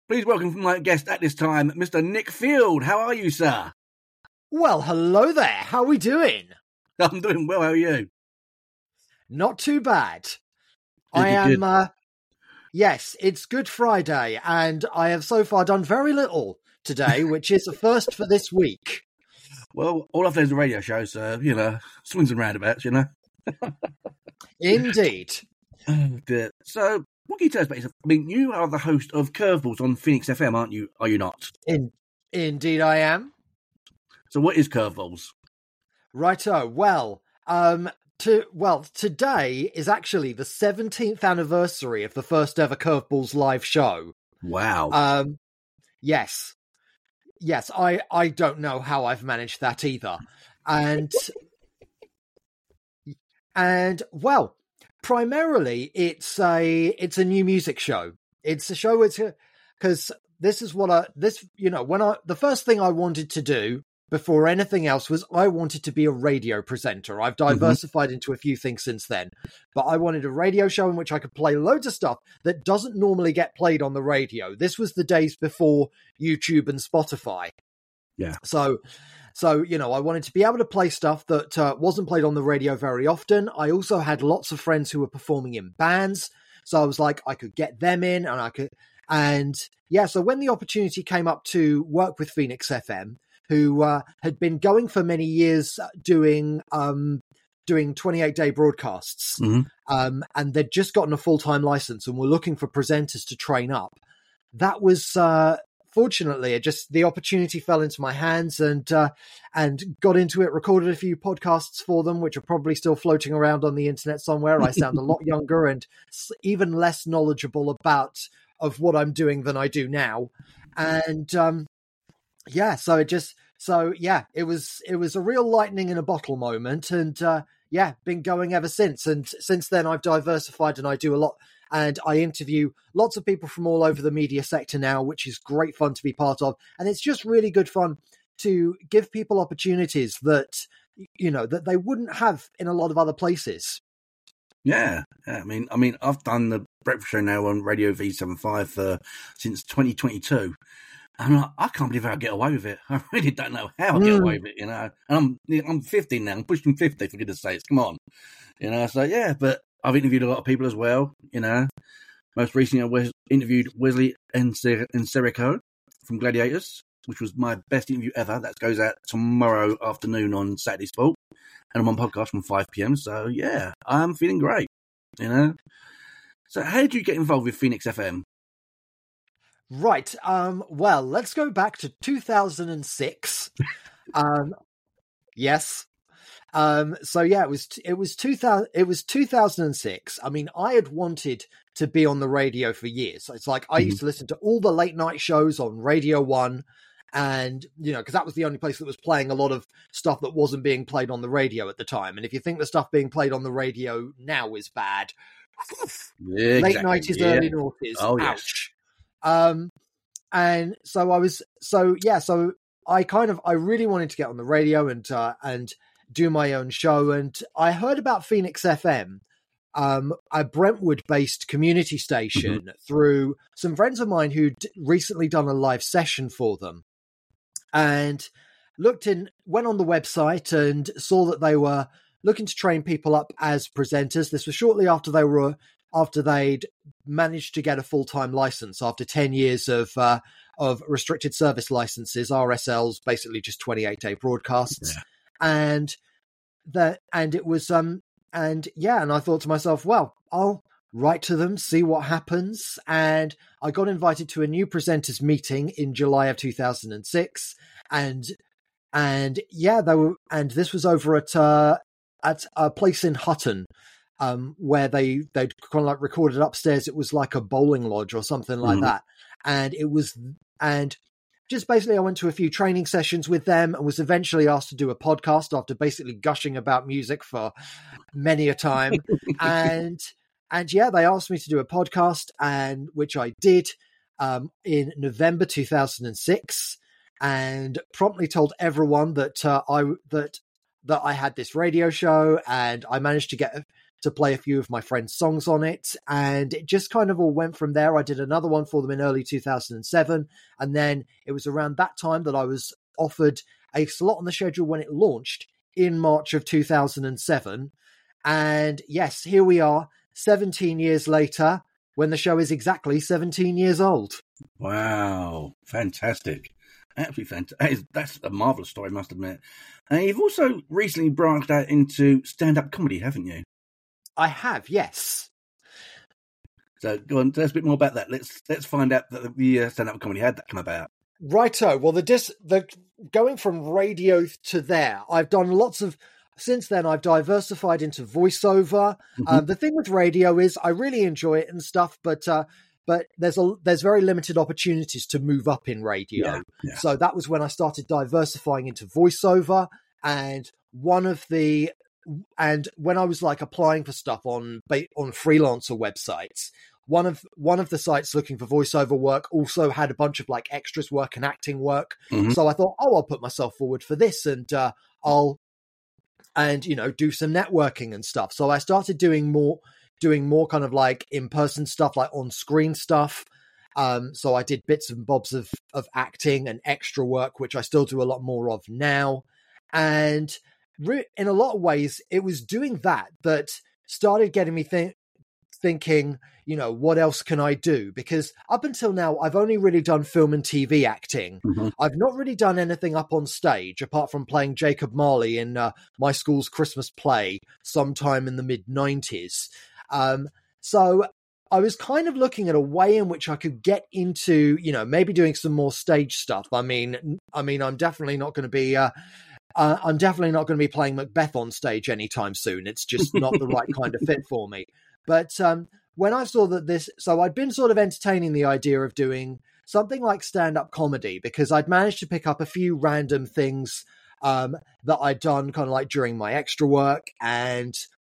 Please welcome my guest at this time, Mr. Nick Field. How are you, sir? Well, hello there. How are we doing? I'm doing well. How are you? Not too bad. Good, I am, good. Yes, it's Good Friday, and I have so far done very little today, which is a first for this week. Well, all I've done is a radio show, so, swings and roundabouts, Indeed. Oh, dear. So, what can you tell us about yourself? I mean, you are the host of Curveballs on Phoenix FM, aren't you? Are you not? Indeed I am. So, what is Curveballs? Righto. Well, today is actually the 17th anniversary of the first ever Curveballs live show. Wow. Yes, I don't know how I've managed that either. And well, primarily it's a new music show. It's a show because this is what the first thing I wanted to do before anything else was I wanted to be a radio presenter. I've diversified into a few things since then, but I wanted a radio show in which I could play loads of stuff that doesn't normally get played on the radio. This was the days before YouTube and Spotify. Yeah. So, I wanted to be able to play stuff that wasn't played on the radio very often. I also had lots of friends who were performing in bands. So I was like, I could get them in so when the opportunity came up to work with Phoenix FM, who had been going for many years doing 28-day broadcasts, and they'd just gotten a full-time license and were looking for presenters to train up. That was fortunately the opportunity fell into my hands, and got into it. Recorded a few podcasts for them, which are probably still floating around on the internet somewhere. I sound a lot younger and even less knowledgeable of what I'm doing than I do now, and it was a real lightning in a bottle moment, and been going ever since. And since then, I've diversified and I do a lot, and I interview lots of people from all over the media sector now, which is great fun to be part of. And it's just really good fun to give people opportunities that they wouldn't have in a lot of other places. Yeah. I mean, I've done the breakfast show now on Radio V75 since 2022. And I can't believe how I get away with it. I really don't know how I get away with it, And I'm 50 now. I'm pushing 50, for goodness sakes. Come on. So yeah, but I've interviewed a lot of people as well, Most recently, I interviewed Wesley and Serico from Gladiators, which was my best interview ever. That goes out tomorrow afternoon on Saturday Sport. And I'm on podcast from 5 p.m. So yeah, I'm feeling great, So how did you get involved with Phoenix FM? Right. Well, let's go back to 2006. Yes. It was 2006. I mean, I had wanted to be on the radio for years. It's like I used to listen to all the late night shows on Radio 1, and because that was the only place that was playing a lot of stuff that wasn't being played on the radio at the time. And if you think the stuff being played on the radio now is bad, late 90s, early noughties. Oh, ouch. And so I really wanted to get on the radio and do my own show. And I heard about Phoenix FM, a Brentwood-based community station, through some friends of mine who'd recently done a live session for them, and went on the website and saw that they were looking to train people up as presenters. This was shortly after they'd managed to get a full-time license after 10 years of restricted service licenses, RSLs, basically just 28-day broadcasts. Yeah. And I thought to myself, well, I'll write to them, see what happens. And I got invited to a new presenters meeting in July of 2006. And this was over at a place in Hutton, where they'd kind of like recorded upstairs. It was like a bowling lodge or something like that. And just basically I went to a few training sessions with them and was eventually asked to do a podcast after basically gushing about music for many a time. and they asked me to do a podcast, and which I did in November 2006, and promptly told everyone that I had this radio show, and I managed to get to play a few of my friends' songs on it. And it just kind of all went from there. I did another one for them in early 2007. And then it was around that time that I was offered a slot on the schedule when it launched in March of 2007. And yes, here we are 17 years later when the show is exactly 17 years old. Wow. Fantastic. Absolutely fantastic. That's a marvellous story, I must admit. You've also recently branched out into stand-up comedy, haven't you? I have, yes. So go on, tell us a bit more about that. Let's find out the stand-up comedy. How'd that come about? Righto. Well, the going from radio to there, I've done lots of. Since then, I've diversified into voiceover. Mm-hmm. The thing with radio is I really enjoy it and stuff, but there's very limited opportunities to move up in radio. Yeah. So that was when I started diversifying into voiceover, and when I was like applying for stuff on freelancer websites, one of the sites looking for voiceover work also had a bunch of like extras work and acting work. Mm-hmm. So I thought, I'll put myself forward for this, and I'll do some networking and stuff. So I started doing more kind of like in-person stuff, like on-screen stuff. So I did bits and bobs of acting and extra work, which I still do a lot more of now. And in a lot of ways, it was doing that started getting me thinking, what else can I do? Because up until now, I've only really done film and TV acting. Mm-hmm. I've not really done anything up on stage, apart from playing Jacob Marley in my school's Christmas play sometime in the mid-90s. So I was kind of looking at a way in which I could get into, maybe doing some more stage stuff. I mean, I'm definitely not going to be... I'm definitely not going to be playing Macbeth on stage anytime soon. It's just not the right kind of fit for me. But when I saw that so I'd been sort of entertaining the idea of doing something like stand-up comedy, because I'd managed to pick up a few random things that I'd done kind of like during my extra work, and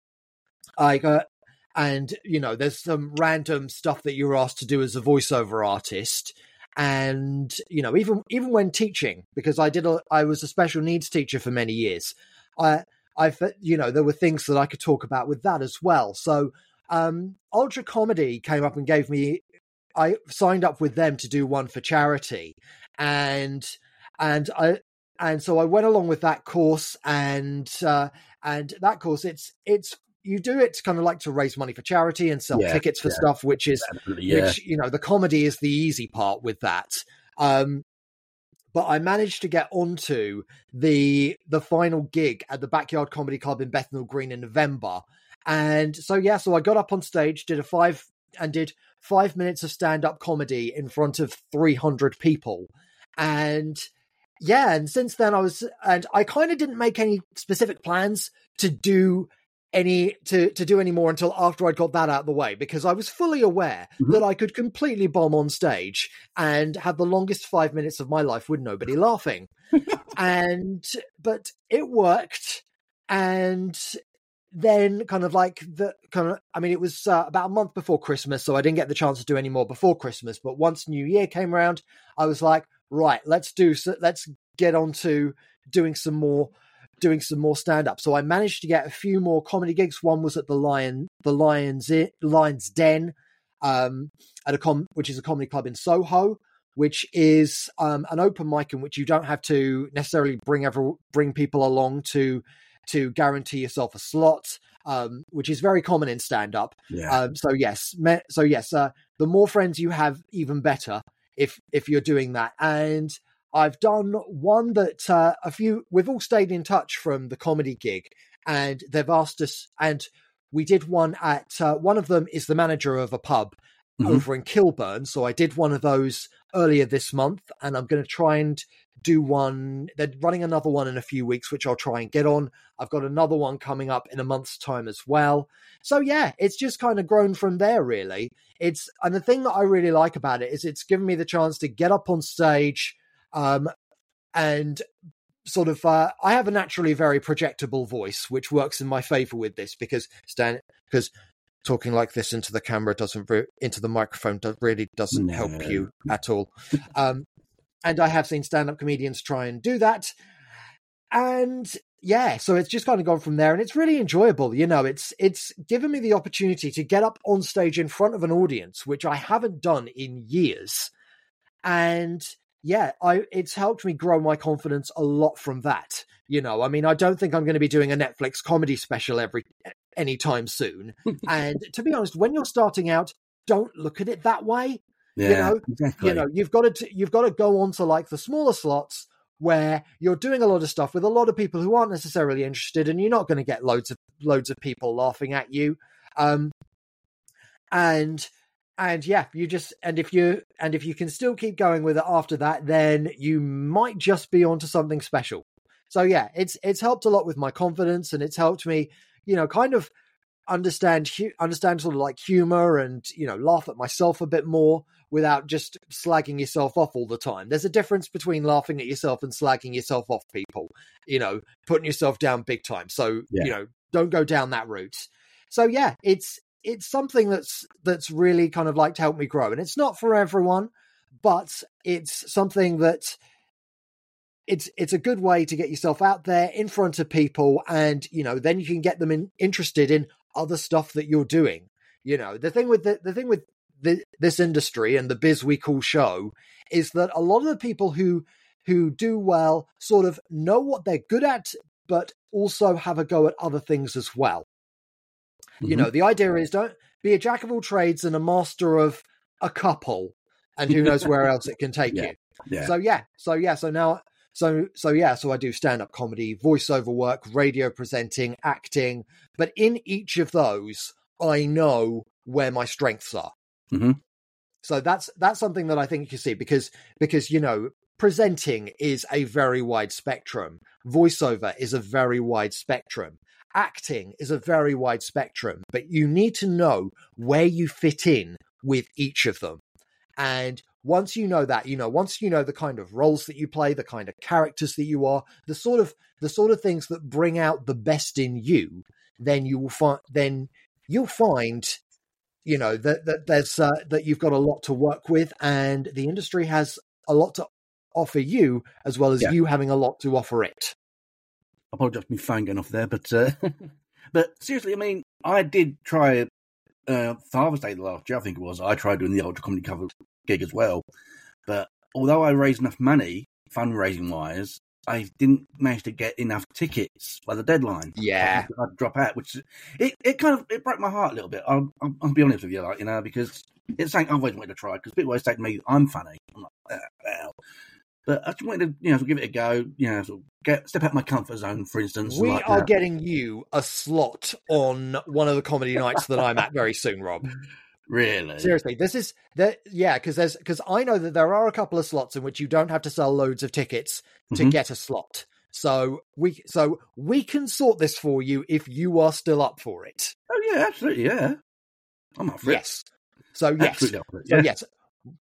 there's some random stuff that you're asked to do as a voiceover artist. And, even when teaching, because I was a special needs teacher for many years, there were things that I could talk about with that as well. So, Ultra Comedy came up and I signed up with them to do one for charity. And so I went along with that course, and that course, it's you do it kind of like to raise money for charity and sell tickets for stuff, which the comedy is the easy part with that. But I managed to get onto the final gig at the Backyard Comedy Club in Bethnal Green in November. And so I got up on stage, did 5 minutes of stand-up comedy in front of 300 people. And since then I kind of didn't make any specific plans to do any more until after I'd got that out of the way, because I was fully aware that I could completely bomb on stage and have the longest 5 minutes of my life with nobody laughing. But it worked. And then it was about a month before Christmas, so I didn't get the chance to do any more before Christmas. But once New Year came around, I was like, right, let's get on to doing some more stand-up. So I managed to get a few more comedy gigs. One was at the Lion's Den, which is a comedy club in Soho, which is an open mic in which you don't have to necessarily bring people along to guarantee yourself a slot, which is very common in stand-up. Yeah. The more friends you have, even better if you're doing that. And I've done one that we've all stayed in touch from the comedy gig, and they've asked us, and we did one at, one of them is the manager of a pub over in Kilburn. So I did one of those earlier this month, and I'm going to try and do one. They're running another one in a few weeks, which I'll try and get on. I've got another one coming up in a month's time as well. So it's just kind of grown from there, really. And the thing that I really like about it is it's given me the chance to get up on stage, and sort of, I have a naturally very projectable voice, which works in my favor with this, because talking like this into the camera into the microphone really doesn't help you at all. And I have seen stand-up comedians try and do that. And yeah, so it's just kind of gone from there, and it's really enjoyable. You know, it's given me the opportunity to get up on stage in front of an audience, which I haven't done in years. And yeah, it's helped me grow my confidence a lot from that. You know, I mean, I don't think I'm going to be doing a Netflix comedy special anytime soon. And to be honest, when you're starting out, don't look at it that way. Yeah, exactly. You know, you've got to go on to like the smaller slots where you're doing a lot of stuff with a lot of people who aren't necessarily interested, and you're not going to get loads of people laughing at you. And yeah, if you can still keep going with it after that, then you might just be onto something special. So yeah, it's helped a lot with my confidence, and it's helped me, you know, kind of understand sort of like humor, and, you know, laugh at myself a bit more without just slagging yourself off all the time. There's a difference between laughing at yourself and slagging yourself off people, you know, putting yourself down big time. So, you know, don't go down that route. So yeah, it's something that's really kind of like to help me grow. And it's not for everyone, but it's something that it's a good way to get yourself out there in front of people, and, you know, then you can get them interested in other stuff that you're doing. You know, the thing with this industry and the biz we call show is that a lot of the people who do well sort of know what they're good at, but also have a go at other things as well. Mm-hmm. You know, the idea is don't be a jack of all trades and a master of a couple, and who knows where else it can take you. Yeah. So I do stand-up comedy, voiceover work, radio presenting, acting, but in each of those, I know where my strengths are. Mm-hmm. So that's something that I think you can see, because, you know, presenting is a very wide spectrum. Voiceover is a very wide spectrum. Acting is a very wide spectrum, but you need to know where you fit in with each of them. And once you know that, you know, once you know the kind of roles that you play, the kind of characters that you are, the sort of things that bring out the best in you, then you'll find, you know, that there's that you've got a lot to work with, and the industry has a lot to offer you, as well as you having a lot to offer it. I apologize for my phone going off there, but seriously, I mean, I did try Father's Day last year, I think it was. I tried doing the Ultra Comedy Cover gig as well, but although I raised enough money, fundraising wise, I didn't manage to get enough tickets by the deadline. Yeah, I'd drop out, which it broke my heart a little bit. I'll be honest with you, like, you know, because it's something I've always wanted to try. Because people always say to me, "I'm funny." I'm like, "Wow." But I just wanted to, you know, sort of give it a go. You know, sort of step out my comfort zone, for instance. We are getting you a slot on one of the comedy nights that I'm at very soon, Rob. Really? Seriously, this is that. Yeah, because I know that there are a couple of slots in which you don't have to sell loads of tickets to get a slot. So we can sort this for you if you are still up for it. Oh yeah, absolutely, yeah. I'm up for it. Yes. So yes. Absolutely up for it, yeah. So yes.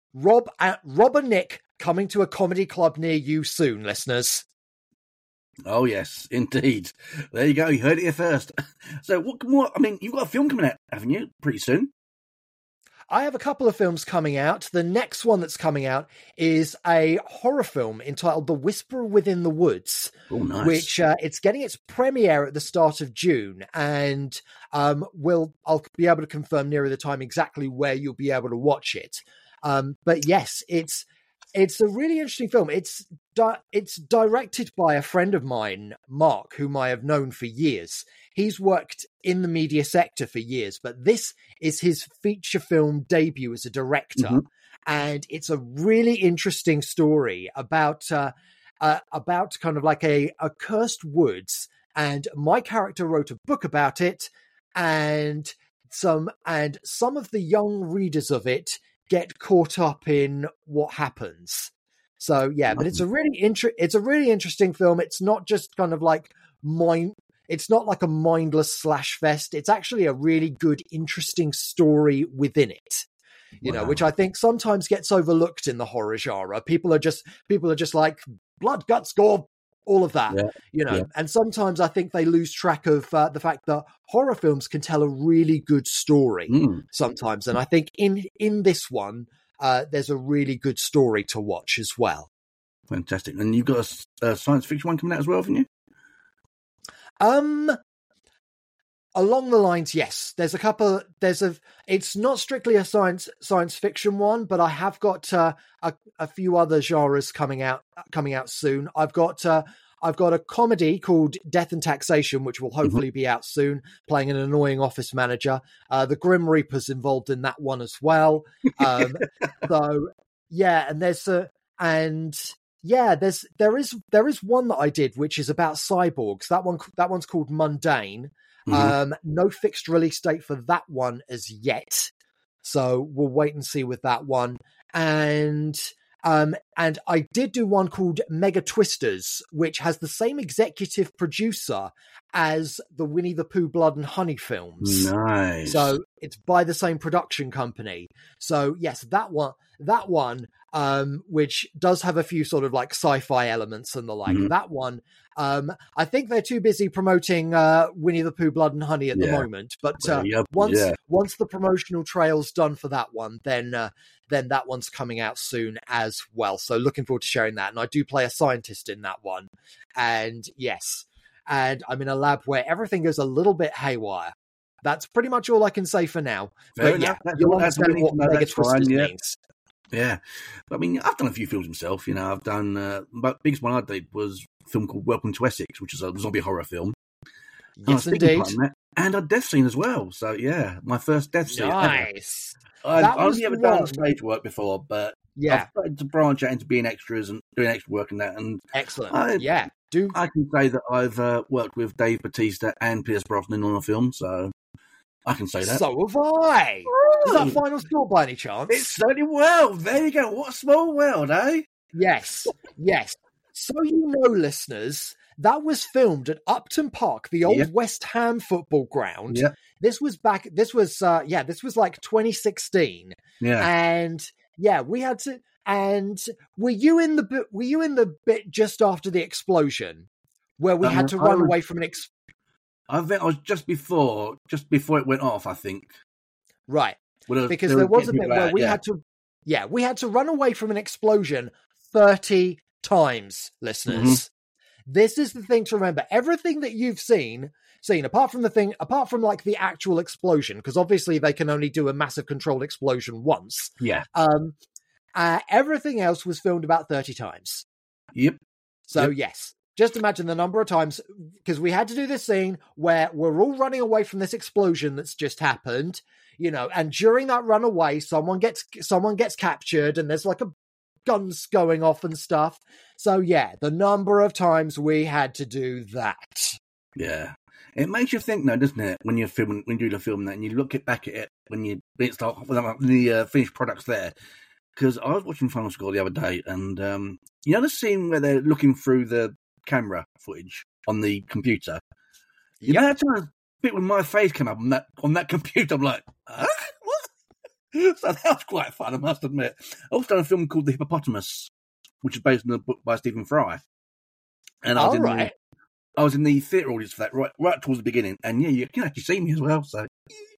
Rob and Nick coming to a comedy club near you soon, listeners. Oh yes, indeed. There you go. You heard it here first. So what more? I mean, you've got a film coming out, haven't you? Pretty soon. I have a couple of films coming out. The next one that's coming out is a horror film entitled The Whisperer Within the Woods. Oh, nice. Which it's getting its premiere at the start of June, and I'll be able to confirm nearer the time exactly where you'll be able to watch it. But yes, it's a really interesting film. It's directed by a friend of mine, Mark, whom I have known for years. He's worked in the media sector for years, but this is his feature film debut as a director. Mm-hmm. And it's a really interesting story about kind of like a cursed woods. And my character wrote a book about it, and some of the young readers of it get caught up in what happens. So yeah, but it's a really interesting film. It's not just kind of like it's not like a mindless slash fest. It's actually a really good, interesting story within it. You know, which I think sometimes gets overlooked in the horror genre. People are just like blood, guts, gore, all of that. Yeah. You know, and sometimes I think they lose track of the fact that horror films can tell a really good story sometimes. And I think in this one, there's a really good story to watch as well. Fantastic. And you've got a science fiction one coming out as well, haven't you? Along the lines, yes. There's a couple. It's not strictly a science fiction one, but I have got a few other genres coming out soon. I've got a comedy called Death and Taxation, which will hopefully be out soon, playing an annoying office manager. The Grim Reaper's involved in that one as well. So yeah, and there is one that I did which is about cyborgs. That one's called Mundane. No fixed release date for that one as yet, so we'll wait and see with that one. And I did do one called Mega Twisters, which has the same executive producer as the Winnie the Pooh Blood and Honey films. Nice. So it's by the same production company. So yes, that one, which does have a few sort of like sci-fi elements and the like. That one, I think they're too busy promoting Winnie the Pooh Blood and Honey at the moment. But once the promotional trail's done for that one, then that one's coming out soon as well. So looking forward to sharing that. And I do play a scientist in that one. And yes, and I'm in a lab where everything goes a little bit haywire. That's pretty much all I can say for now. Fair but enough. you'll understand what Mega Twisters means. Yeah. I mean, I've done a few films myself. You know, I've done, but the biggest one I did was a film called Welcome to Essex, which is a zombie horror film. Yes, indeed. And a death scene as well. So, yeah, my first death scene. Nice. I've only ever done stage work before, but I've started to branch out into being extras and doing extra work and that. And excellent. I can say that I've worked with Dave Bautista and Pierce Brosnan on a film, so I can say that. So have I. Is that Final Score by any chance? It's certainly well. There you go. What a small world, eh? Yes. So you know, listeners, that was filmed at Upton Park, the old West Ham football ground. Yep. This was like 2016. Yeah. And we had to. And were you in the bit just after the explosion where we had to run away from an I think I was just before it went off, I think. Right. Because there was a bit where we had to run away from an explosion 30 times, listeners. This is the thing to remember. Everything that you've seen, apart from like the actual explosion, because obviously they can only do a massive controlled explosion once. Yeah. Everything else was filmed about 30 times. Yep. So yes, just imagine the number of times, because we had to do this scene where we're all running away from this explosion that's just happened, you know, and during that runaway, someone gets captured and there's like a guns going off and stuff. So yeah, the number of times we had to do that. Yeah. It makes you think, though, doesn't it? When you're filming, when you do the film, that and you look back at it when it's like the finished products there. Because I was watching Final Score the other day, and you know the scene where they're looking through the camera footage on the computer. You know that time, bit when my face came up on that computer, I'm like, huh? What? So that was quite fun, I must admit. I also done a film called The Hippopotamus, which is based on a book by Stephen Fry. And I was in the theatre audience for that, right towards the beginning, and yeah, you can actually see me as well. So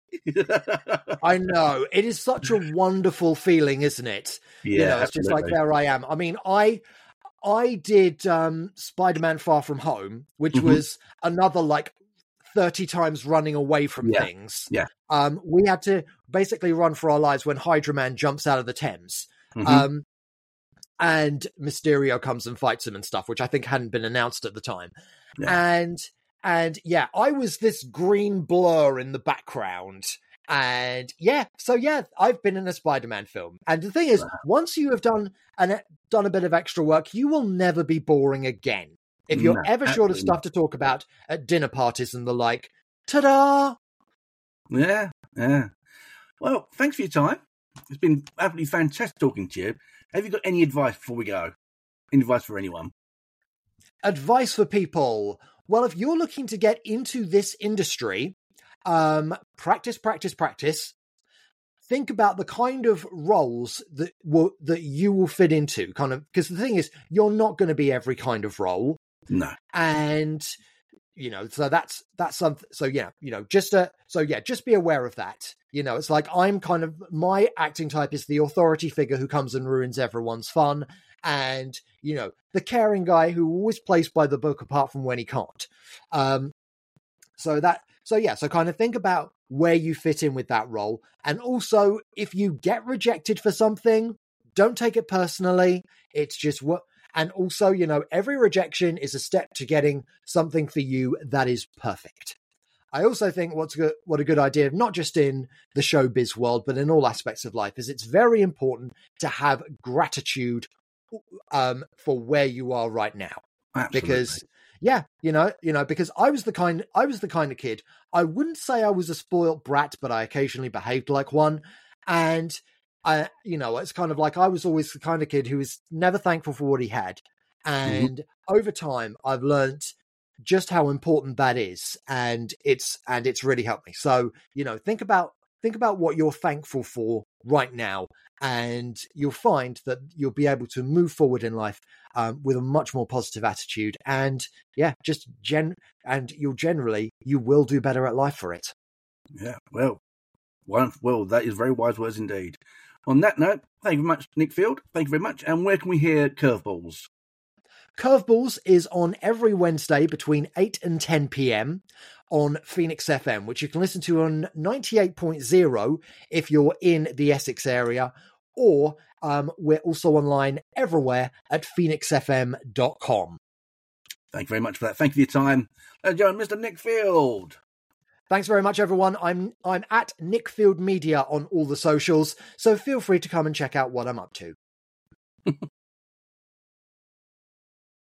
I know, it is such a wonderful feeling, isn't it? Yeah, you know, it's just like, there I am. I mean, I did Spider-Man Far From Home, which was another like 30 times running away from things. Yeah. We had to basically run for our lives when Hydra Man jumps out of the Thames. And Mysterio comes and fights him and stuff, which I think hadn't been announced at the time. Yeah. And yeah, I was this green blur in the background. And I've been in a Spider-Man film. And the thing is, once you have done a bit of extra work, you will never be boring again. If you're ever short of stuff to talk about at dinner parties and the like, ta-da! Yeah. Well, thanks for your time. It's been absolutely fantastic talking to you. Have you got any advice before we go? Any advice for anyone? Advice for people. Well, if you're looking to get into this industry, practice. Think about the kind of roles that you will fit into, kind of, because the thing is, you're not going to be every kind of role. No. And, you know, so that's something. So yeah, you know, just be aware of that. You know, it's like my acting type is the authority figure who comes and ruins everyone's fun. And, you know, the caring guy who always plays by the book apart from when he can't. So kind of think about where you fit in with that role. And also, if you get rejected for something, don't take it personally. It's just what, and also, every rejection is a step to getting something for you that is perfect. I also think what a good idea, not just in the showbiz world, but in all aspects of life, is it's very important to have gratitude for where you are right now. Absolutely. Because because I was the kind of kid, I wouldn't say I was a spoiled brat, but I occasionally behaved like one. And it's kind of like I was always the kind of kid who was never thankful for what he had. And over time, I've learned just how important that is, and it's really helped me. So think about what you're thankful for right now, and you'll find that you'll be able to move forward in life with a much more positive attitude. And you will do better at life for it. Yeah, well, that is very wise words indeed. On that note, thank you very much, Nick Field. Thank you very much. And where can we hear Curveballs? Curveballs is on every Wednesday between 8 and 10 p.m. on Phoenix FM, which you can listen to on 98.0 if you're in the Essex area, or we're also online everywhere at phoenixfm.com. Thank you very much for that. Thank you for your time. Mr. Nick Field. Thanks very much, everyone. I'm at Nick Field Media on all the socials, so feel free to come and check out what I'm up to.